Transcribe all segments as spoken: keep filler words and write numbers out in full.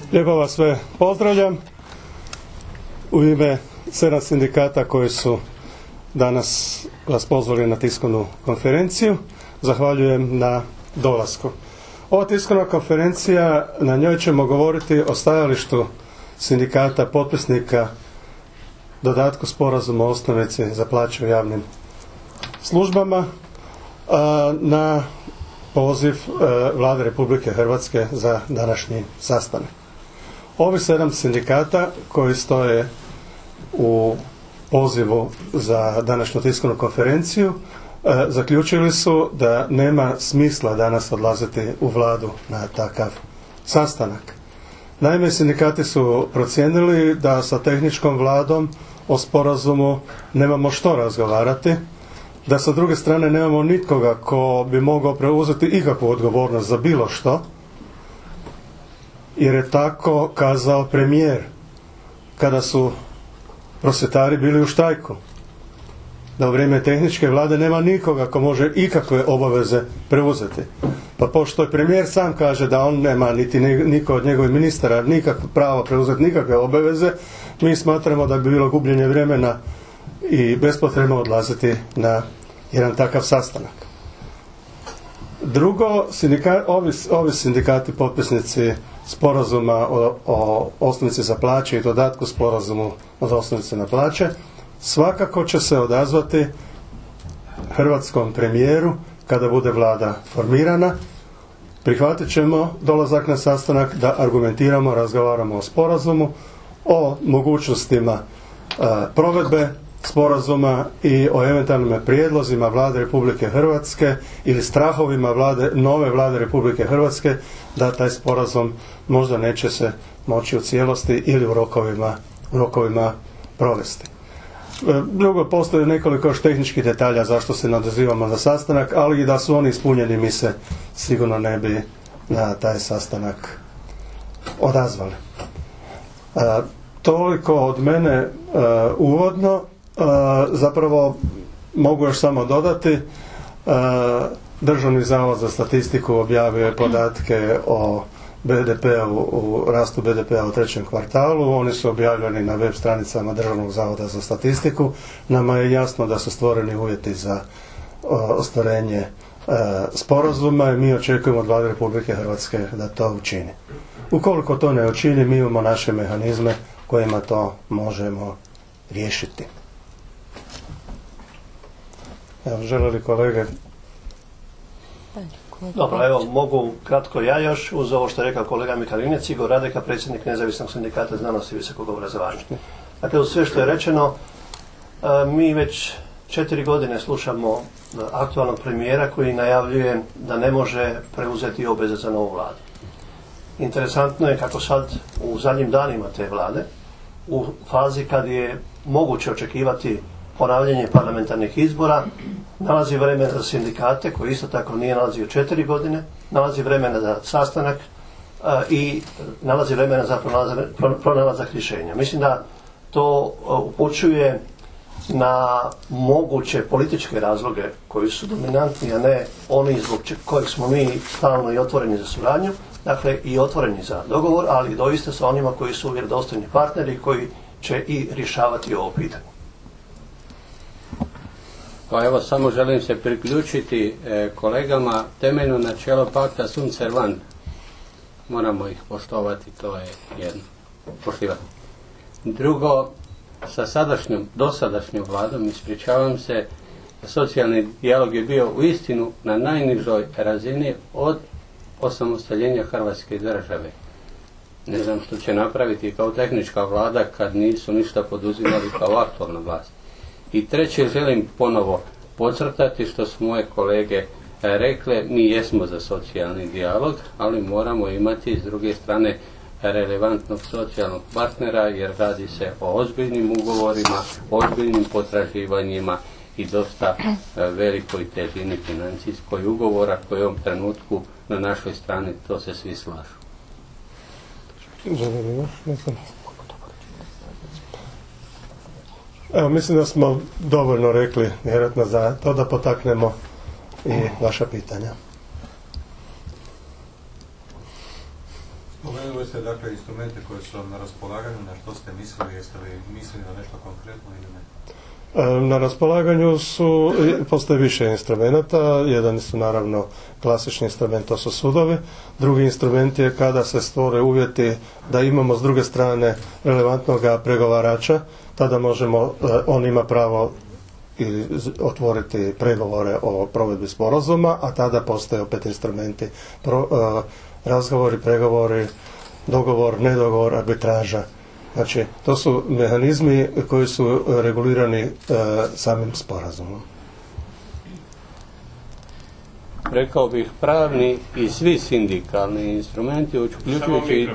Lijepo vas sve pozdravljam u ime sedam sindikata koji su danas vas pozvali na tiskovnu konferenciju. Zahvaljujem na dolasku. Ova tiskovna konferencija, na njoj ćemo govoriti o stajalištu sindikata potpisnika dodatku sporazuma o osnovici za plaće u javnim službama na poziv Vlade Republike Hrvatske za današnji sastanak. Ovi sedam sindikata koji stoje u pozivu za današnju tiskovnu konferenciju zaključili su da nema smisla danas odlaziti u Vladu na takav sastanak. Naime, sindikati su procijenili da sa tehničkom Vladom o sporazumu nemamo što razgovarati, da sa druge strane nemamo nikoga ko bi mogao preuzeti ikakvu odgovornost za bilo što, jer je tako kazao premijer kada su prosvjetari bili u štrajku, da u vrijeme tehničke Vlade nema nikoga ko može ikakve obaveze preuzeti. Pa pošto je premijer sam kaže da on nema niti niko od njegovih ministara nikakvo pravo preuzeti nikakve obaveze, mi smatramo da bi bilo gubljenje vremena i bespotrebno odlaziti na jedan takav sastanak. Drugo, sindika, ovi, ovi sindikati potpisnici sporazuma o, o osnovici za plaće i dodatku sporazumu od osnovice na plaće svakako će se odazvati hrvatskom premijeru kada bude Vlada formirana. Prihvatit ćemo dolazak na sastanak da argumentiramo, razgovaramo o sporazumu, o mogućnostima a, provedbe sporazuma i o eventualnim prijedlozima Vlade Republike Hrvatske ili strahovima vlade, nove Vlade Republike Hrvatske da taj sporazum možda neće se moći u cijelosti ili u rokovima, u rokovima provesti. Drugo, postoji nekoliko još tehničkih detalja zašto se ne odazivamo na sastanak, ali i da su oni ispunjeni mi se sigurno ne bi na taj sastanak odazvali. E, toliko od mene e, uvodno. E, zapravo mogu još samo dodati, e, Državni zavod za statistiku objavio je podatke o be de pe-u, u rastu be de pe-a u trećem kvartalu. Oni su objavljeni na web stranicama Državnog zavoda za statistiku. Nama je jasno da su stvoreni uvjeti za ostvarenje e, sporazuma i mi očekujemo od Vlade Republike Hrvatske da to učini. Ukoliko to ne učini, mi imamo naše mehanizme kojima to možemo riješiti. Evo, žele li kolege? Dobro, evo mogu kratko ja još uz ovo što je rekao kolega Mikalinec, Igor Radeka, predsjednik Nezavisnog sindikata znanosti i visokog obrazovanja. Dakle, uz sve što je rečeno, mi već četiri godine slušamo aktualnog premijera koji najavljuje da ne može preuzeti obveze za novu vladu. Interesantno je kako sad u zadnjim danima te vlade, u fazi kad je moguće očekivati ponavljanje parlamentarnih izbora, nalazi vremena za sindikate koji isto tako nije nalazio četiri godine, nalazi vremena za sastanak a, i nalazi vremena za pronalazak, pronalazak rješenja. Mislim da to upućuje na moguće političke razloge koji su dominantni, a ne oni zbog kojeg smo mi stalno i otvoreni za suradnju, dakle i otvoreni za dogovor, ali doista sa onima koji su vjerodostojni partneri koji će i rješavati ovo pitanje. Pa evo, samo želim se priključiti e, kolegama. Temeljno načelo pacta sunt servanda. Moramo ih poštovati, to je jedno. Poštivati. Drugo, sa sadašnjom, dosadašnjom vladom, ispričavam se, socijalni dijalog je bio u istinu na najnižoj razini od osamostaljenja Hrvatske države. Ne znam što će napraviti kao tehnička vlada kad nisu ništa poduzimali kao aktualna vlast. I treće, želim ponovo podcrtati što su moje kolege rekle, mi jesmo za socijalni dijalog, ali moramo imati s druge strane relevantnog socijalnog partnera, jer radi se o ozbiljnim ugovorima, ozbiljnim potraživanjima i dosta velikoj težini financijskoj ugovora koji u ovom trenutku na našoj strani, to se svi slažu. Evo, mislim da smo dovoljno rekli vjerojatno za to da potaknemo i vaša pitanja. Spomenuli ste dakle instrumente koje su vam na raspolaganju, na što ste mislili, jeste li mislili na nešto konkretno ili ne? Na raspolaganju su, postoje više instrumenta, jedan su naravno klasični instrument, to su sudovi, drugi instrument je kada se stvore uvjeti da imamo s druge strane relevantnog pregovarača, tada možemo, on ima pravo ili otvoriti pregovore o provedbi sporazuma, a tada postoje opet instrumenti, pro, razgovori, pregovori, dogovor, nedogovor, arbitraža. Znači, to su mehanizmi koji su regulirani e, samim sporazumom. Rekao bih pravni i svi sindikalni instrumenti, uključujući...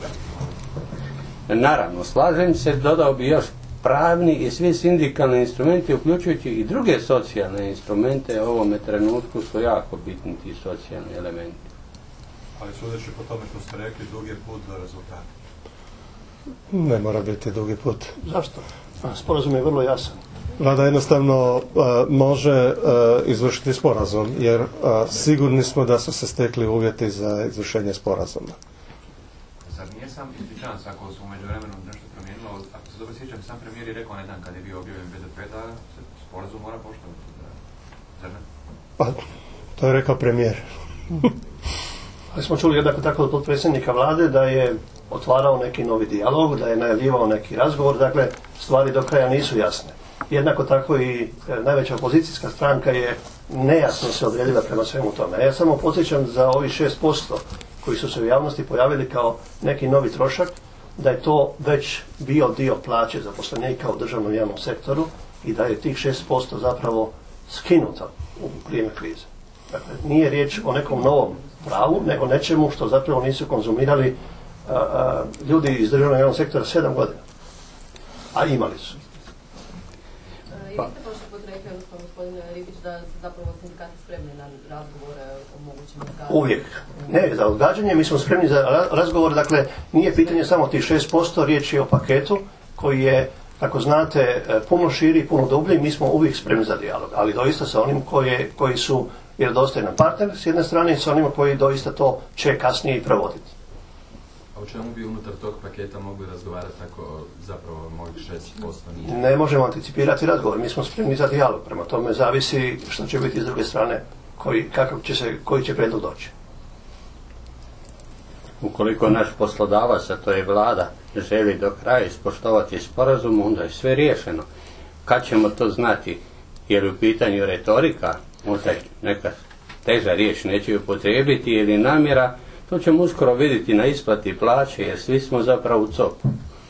Naravno, slažem se, dodao bi još pravni i svi sindikalni instrumenti, uključujući i druge socijalne instrumente, u ovome trenutku su jako bitni ti socijalni elementi. Ali sudeći po tome što ste rekli, dug je put za rezultat. Ne mora biti dugi put. Zašto? Sporazum je vrlo jasan. Vlada jednostavno uh, može uh, izvršiti sporazum, jer uh, sigurni smo da su se stekli uvjeti za izvršenje sporazuma. Sad nije sam, ispričavam se ako su umeđu vremenu nešto promijenilo, ako se dobro sjećam, sam premijer je rekao jedan kad je bio objavljen B D P da se sporazum mora poštovati. Zar ne? Pa, to je rekao premijer. Ali smo čuli jednako tako od potpredsjednika vlade da je otvarao neki novi dijalog, da je najavljivao neki razgovor, dakle stvari do kraja nisu jasne. Jednako tako i najveća opozicijska stranka je nejasno se odredila prema svemu tome. Ja samo podsjećam za ovih šest posto koji su se u javnosti pojavili kao neki novi trošak, da je to već bio dio plaće zaposlenika u državnom javnom sektoru i da je tih šest posto zapravo skinuto u vrijeme krize. Dakle, nije riječ o nekom novom pravu, nego nečemu što zapravo nisu konzumirali a, a, ljudi iz državnog javnog sektora sedam godina. A imali su. I vi ste prošli put rekli, odnosno gospodine Ribić, da su zapravo sindikati spremni na razgovore o mogućim odgađanju. Uvijek. Ne, za odgađanje mi smo spremni za razgovor, dakle nije pitanje samo tih šest posto, riječ je o paketu koji je, kako znate, puno širi, puno dublji, mi smo uvijek spremni za dijalog, ali doista sa onim koje, koji su vjerodostojan partner s jedne strane i sa onima koji doista to će kasnije i provoditi. A u čemu bi unutar tog paketa mogli razgovarati ako zapravo mojih šest posto nije? Ne možemo anticipirati razgovor, mi smo spremni za dijalog, prema tome zavisi što će biti s druge strane, koji, kakav će se, koji će prijedlog doći. Ukoliko naš poslodavac, a to je vlada, želi do kraja ispoštovati sporazum, onda je sve riješeno. Kad ćemo to znati? Je li u pitanju retorika, možda neka teža riječ neće ju upotrijebiti ili namjera, to ćemo uskoro vidjeti na isplati plaće, jer svi smo zapravo u copu.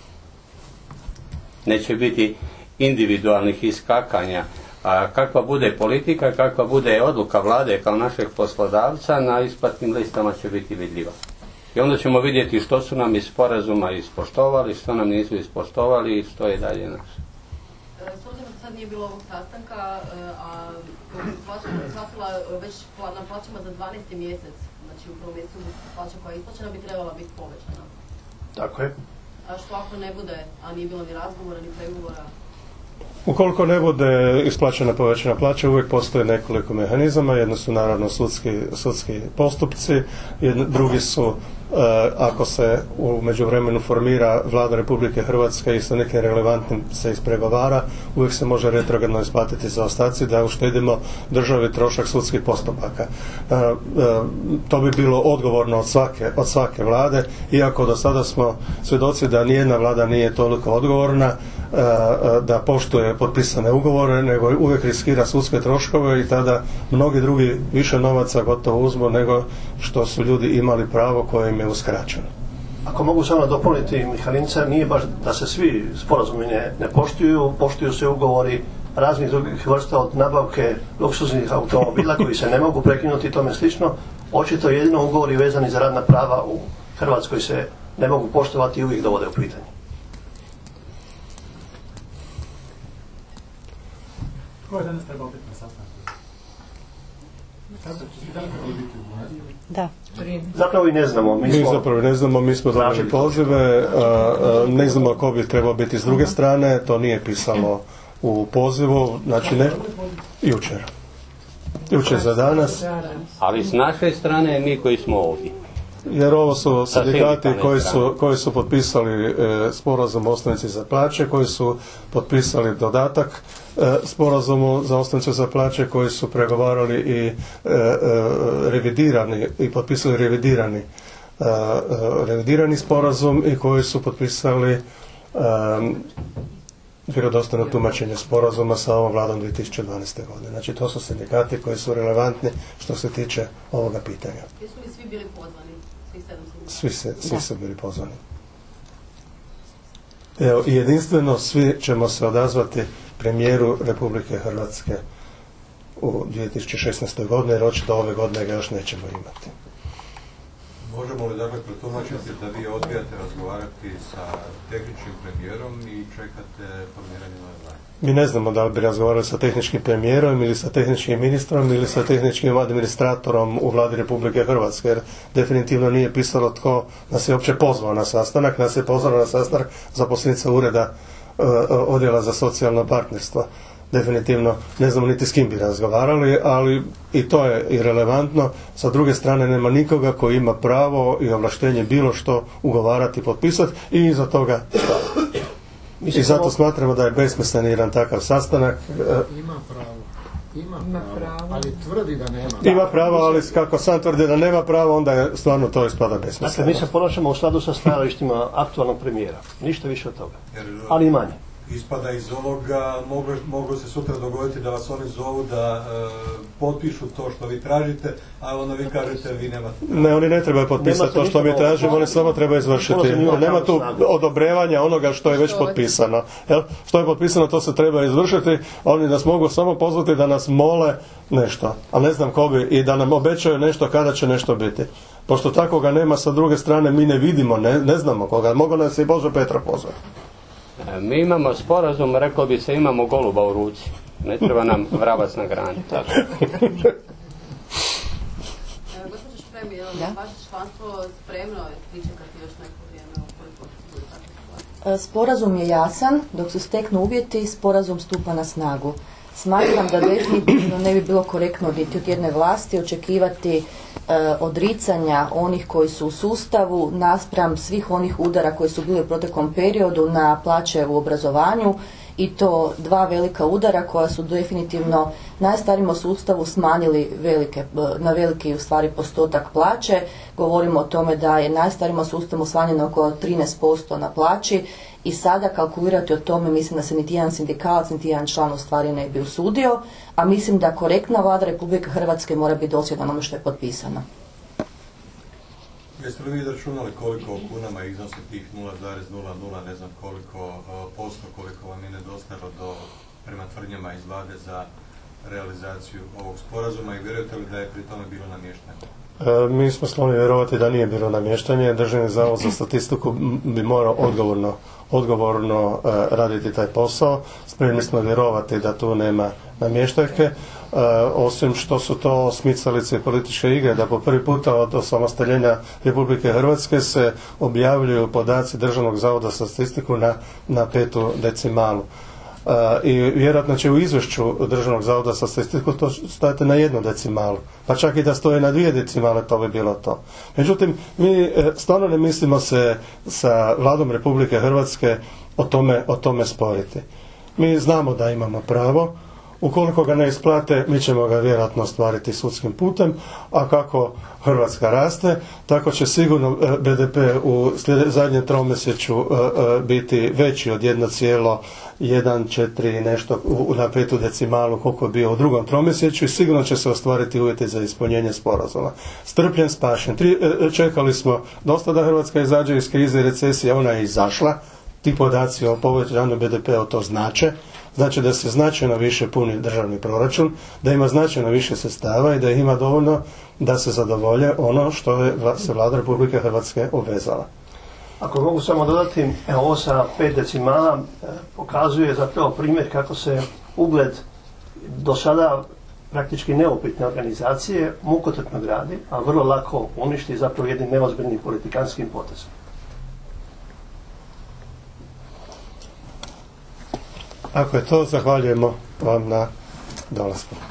Neće biti individualnih iskakanja, a kakva bude politika, kakva bude odluka vlade kao našeg poslodavca, na isplatnim listama će biti vidljiva. I onda ćemo vidjeti što su nam iz sporazuma ispoštovali, što nam nisu ispoštovali i što je dalje naše. S obzirom da sad nije bilo ovog sastanka, a plaća je shvatila već na plaćama za dvanaesti mjesec, znači u prvom mjesecu plaća koja je isplaćena bi trebala biti povećana. Tako je. A što ako ne bude, a nije bilo ni razgovora, ni pregovora? Ukoliko ne bude isplaćena povećana plaća, uvijek postoje nekoliko mehanizama. Jedno su naravno sudski, sudski postupci, jedno, drugi su e, ako se u međuvremenu formira Vlada Republike Hrvatske i sa nekim relevantnim se ispregovara, uvijek se može retrogradno isplatiti zaostaci da uštedimo državi trošak sudskih postupaka. E, e, to bi bilo odgovorno od svake, od svake vlade, iako do sada smo svjedoci da nijedna vlada nije toliko odgovorna e, da poštuje potpisane ugovore, nego uvijek riskira sudske troškove i tada mnogi drugi više novaca gotovo uzmu nego što su ljudi imali pravo koje im je uskraćeno. Ako mogu samo dopuniti Mihalinca, nije baš da se svi sporazumi ne, ne poštuju, poštuju se ugovori raznih drugih vrsta od nabavke luksuznih automobila koji se ne mogu prekinuti i tome slično. Očito jedino ugovori vezani za radna prava u Hrvatskoj se ne mogu poštovati i uvijek dovode u pitanje. Ko je danas trebao biti na sastanku? Da. Zapravo i ne znamo. Mi, mi smo zapravo ne znamo, mi smo dobili pozive, a, a, ne znamo ko bi trebao biti s druge strane, to nije pisalo u pozivu, znači ne, jučer. Jučer za danas. Ali s naše strane mi koji smo ovdje. jer ovo su sindikati koji su, koji su potpisali e, sporazum o osnovici za plaće, koji su potpisali dodatak e, sporazumu za osnovicu za plaće, koji su pregovarali i e, e, revidirani i potpisali revidirani e, e, revidirani sporazum i koji su potpisali e, vjerodostojno tumačenje sporazuma sa ovom vladom dvije tisuće dvanaeste. godine. Znači to su sindikati koji su relevantni što se tiče ovoga pitanja. Jesu li svi bili pozvani? Svi sedam sindikata? Svi, se, svi su bili pozvani. Evo, i jedinstveno svi ćemo se odazvati premijeru Republike Hrvatske u dvije tisuće šesnaestoj. godine, jer očito ove godine ga još nećemo imati. Možemo li dakle protumačiti da vi odbijate razgovarati sa tehničkim premijerom i čekate formiranje nove vlade? Mi ne znamo da li bi razgovarali sa tehničkim premijerom ili sa tehničkim ministrom ili sa tehničkim administratorom u vladi Republike Hrvatske, jer definitivno nije pisalo tko nas je uopće pozvao na sastanak. Nas je pozvao na sastanak zaposlenica ureda uh, odjela za socijalno partnerstvo. Definitivno ne znamo niti s kim bi razgovarali, ali i to je irelevantno. Sa druge strane nema nikoga koji ima pravo i ovlaštenje bilo što ugovarati, potpisati i iza toga staviti. I zato smatramo da je besmislen jedan takav sastanak. Ima pravo. Ima pravo, ali tvrdi da nema. Ima pravo, ali kako sam tvrdi da nema pravo, onda je stvarno to ispada besmisleno. Dakle, mi se ponašamo u skladu sa stajalištima aktualnog premijera. Ništa više od toga. Ali i manje. Ispada iz ovoga, moglo, moglo se sutra dogoditi da vas oni zovu da e, potpišu to što vi tražite, a onda vi kažete vi nemate. Ne, oni ne trebaju potpisati to što mi tražimo, oni samo trebaju izvršiti. Nema tu odobrevanja onoga što je već potpisano. Jel? Što je potpisano, to se treba izvršiti. Oni nas mogu samo pozvati da nas mole nešto, a ne znam ko bi, i da nam obećaju nešto kada će nešto biti. Pošto takoga nema, sa druge strane mi ne vidimo, ne, ne znamo koga. Mogu nas i Božo Petra pozvati. Mi imamo sporazum, rekao bi se, imamo goluba u ruci. Ne treba nam vrabac na grani. Gospođo Špremi, je li vaše članstvo spremno pričekati još neko vrijeme? Sporazum je jasan, dok se steknu uvjeti, sporazum stupa na snagu. Smatram da definitivno ne bi bilo korektno niti od jedne vlasti očekivati e, odricanja onih koji su u sustavu naspram svih onih udara koji su bili u proteklom periodu na plaće u obrazovanju, i to dva velika udara koja su definitivno najstarijim u sustavu smanjili velike, na veliki u stvari postotak plaće. Govorimo o tome da je najstarijim u sustavu smanjeno oko trinaest posto na plaći, i sada kalkulirati o tome mislim da se niti jedan sindikalac, niti jedan član u stvari ne bi usudio, a mislim da korektna vlada Republike Hrvatske mora biti dosljedna onome što je potpisano. Jeste li vi računali koliko u kunama iznosi tih nula zarez nula nula, ne znam koliko posto, koliko vam je nedostajalo do, prema tvrdnjama iz vlade za realizaciju ovog sporazuma, i vjerujete li da je pri tome bilo namještanje? E, mi smo skloni vjerovati da nije bilo namještanje. Državni zavod za statistiku bi morao odgovorno, odgovorno e, raditi taj posao. Spremni smo vjerovati da tu nema namještajke, e, osim što su to smicalice političke igre, da po prvi puta od osamostaljenja Republike Hrvatske se objavljuju podaci Državnog zavoda za statistiku na, na petu decimalu. Uh, i vjerojatno će u izvješću Državnog zavoda za statistiku to stajati na jednu decimalu, pa čak i da stoje na dvije decimale, to bi bilo to. Međutim, mi stvarno ne mislimo se sa vladom Republike Hrvatske o tome, o tome sporiti. Mi znamo da imamo pravo, ukoliko ga ne isplate, mi ćemo ga vjerojatno ostvariti sudskim putem, a kako Hrvatska raste, tako će sigurno be de pe u zadnjem tromjesečju biti veći od jedan zarez jedan četiri nešto na petu decimalu koliko je bio u drugom tromjesečju, i sigurno će se ostvariti uvjeti za ispunjenje sporazuma. Strpljen, spašen. Tri, čekali smo dosta da Hrvatska izađe iz krize i recesije, ona je izašla. Ti podaci o povećanju be de pe-a to znače. Znači da se značajno više puni državni proračun, da ima značajno više sredstava i da ima dovoljno da se zadovolje ono što je se vlada Republike Hrvatske obvezala. Ako mogu samo dodati, evo, ovo sa pet decimala e, pokazuje zapravo primjer kako se ugled do sada praktički neupitne organizacije mukotrpno gradi, a vrlo lako uništi zapravo jednim neozbiljnim politikanskim potezom. Ako je to, zahvaljujemo vam na dolasku.